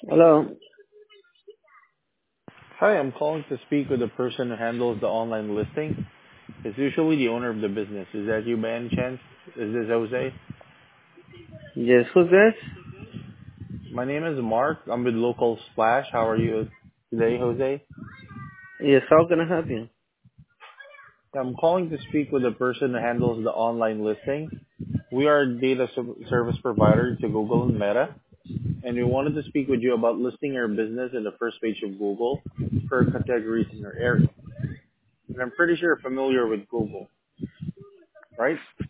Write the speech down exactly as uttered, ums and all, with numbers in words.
Hello. Hi, I'm calling to speak with the person who handles the online listing. It's usually the owner of the business. Is that you by any chance? Is this Jose? Yes, who's this? My name is Mark. I'm with Local Splash. How are you today, Jose? Yes, how can I help you? I'm calling to speak with the person who handles the online listing. We are a data ser- service provider to Google and Meta, and we wanted to speak with you about listing your business in the first page of Google for categories in your area. And I'm pretty sure you're familiar with Google, right?